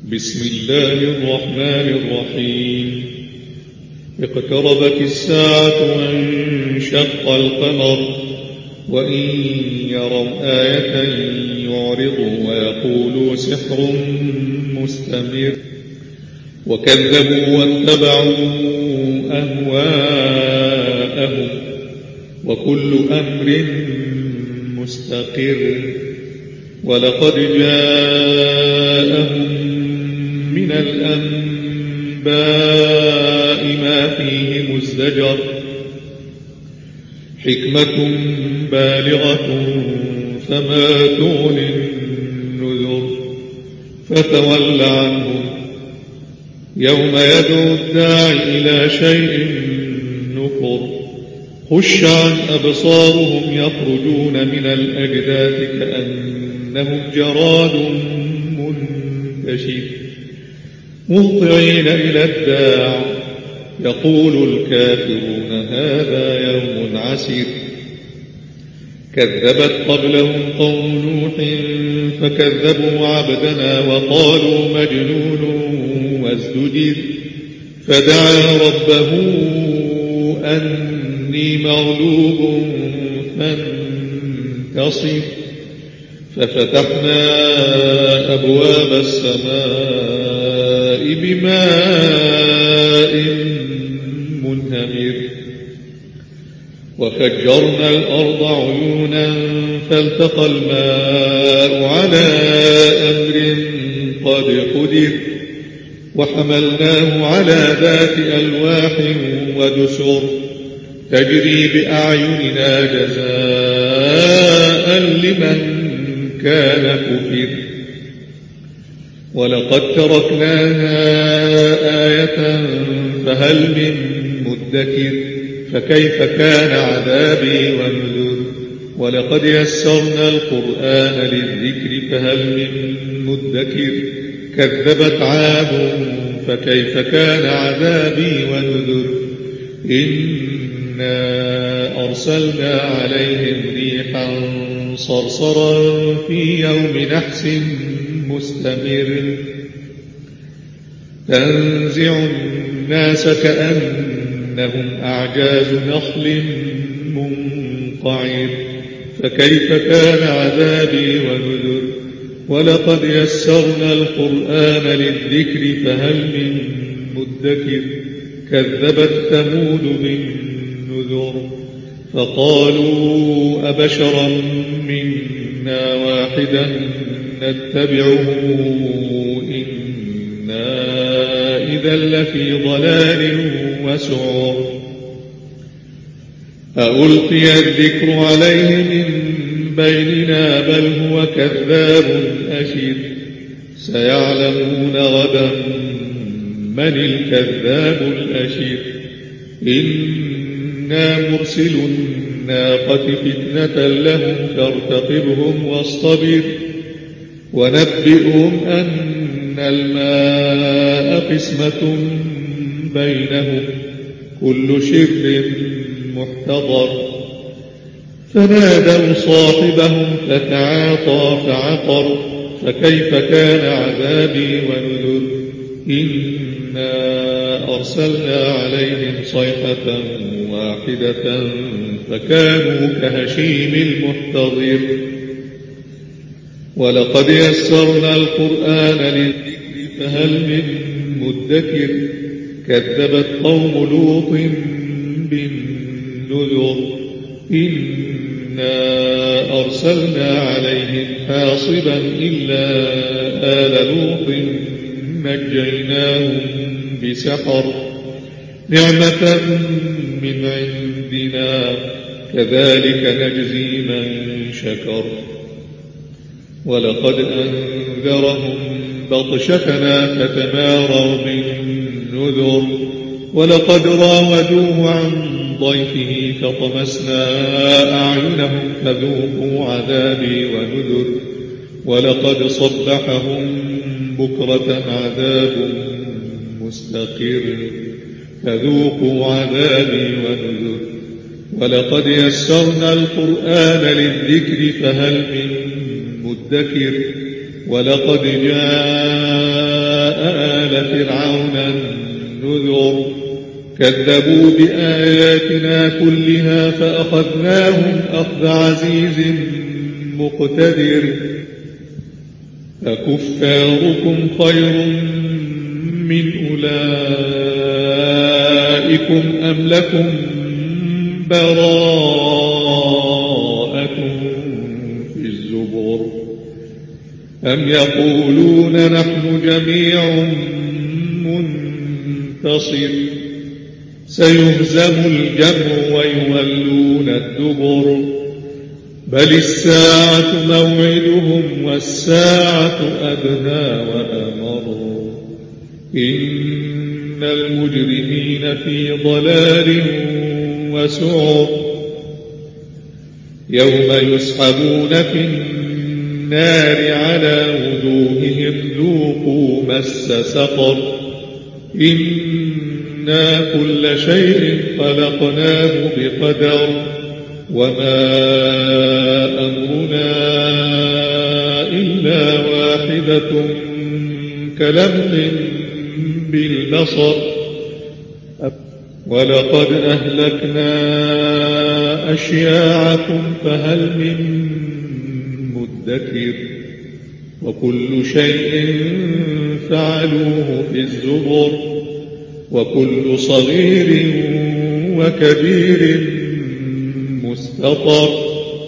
بسم الله الرحمن الرحيم. اقتربت الساعة وانشق القمر وإن يروا آية يعرضوا ويقولوا سحر مستمر وكذبوا واتبعوا أهواءهم وكل أمر مستقر ولقد جاءهم من الأنباء ما فيه مزدجر حكمة بالغة فما تغني النذر فتول عنهم يوم يدعو الداعي إلى شيء نكر خش عن أبصارهم يخرجون من الأجداث كأنهم جراد منتشر مهطعين إلى الداع يقول الكافرون هذا يوم عسير كذبت قبلهم قوم نوح فكذبوا عبدنا وقالوا مجنون وازدجر فدعا ربه أني مغلوب فانتصر ففتحنا أبواب السماء بماء منهمر وفجرنا الأرض عيونا فالتقى الماء على أمر قد قدر وحملناه على ذات ألواح ودسر تجري بأعيننا جزاء لمن كان كفر ولقد تركناها آية فهل من مدكر فكيف كان عذابي ونذر ولقد يسرنا القرآن للذكر فهل من مدكر كذبت عاد فكيف كان عذابي ونذر إنا أرسلنا عليهم ريحا صرصرا في يوم نحس مستمر تنزع الناس كأنهم أعجاز نخل منقعر فكيف كان عذابي ونذر ولقد يسرنا القرآن للذكر فهل من مدكر كذبت ثمود بالنذر فقالوا أبشرا منا واحدا نتبعه إنا إذا لفي ضلال وسعر ألقي الذكر عليه من بيننا بل هو كذاب أشر سيعلمون غدا من الكذاب الأشر إنا مرسل الناقة فتنة لهم فارتقبهم واصطبر ونبئهم أن الماء قسمة بينهم كل شرب محتضر فنادوا صاحبهم فتعاطى فعقر فكيف كان عذابي ونذر إنا أرسلنا عليهم صيحة واحدة فكانوا كهشيم المحتضر ولقد يسرنا القرآن للذكر فهل من مدكر كذبت قوم لوط بالنذر إنا أرسلنا عليهم حاصبا إلا آل لوط نجيناهم بسحر نعمة من عندنا كذلك نجزي من شكر ولقد أنذرهم بطشتنا فتماروا بالنذر ولقد راودوه عن ضيفه فطمسنا أعينهم فذوقوا عذابي ونذر ولقد صبحهم بكرة عذاب مستقر فذوقوا عذابي ونذر ولقد يسرنا القرآن للذكر فهل من مدكر ولقد جاء كذبوا بآياتنا كلها فأخذناهم أخذ عزيز مقتدر أكفاركم خير من أولئكم أم لكم براءة في الزبر أم يقولون نحن جميع منتصر سيهزم الجمع ويولون الدبر بل الساعة موعدهم والساعة أدنى وأمر إن المجرمين في ضلال وسعر يوم يسحبون في النار على وجوههم ذوقوا مس سقر إنا كل شيء خلقناه بقدر وما أمرنا إلا واحدة كلمح بالبصر ولقد أهلكنا أشياعكم فهل من مدكر وكل شيء فعلوه في الزبر وكل صغير وكبير مستطر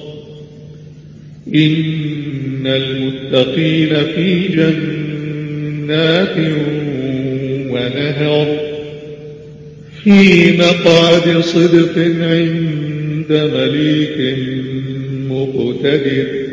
إن المتقين في جنات ونهر في مقعد صدق عند مليك مقتدر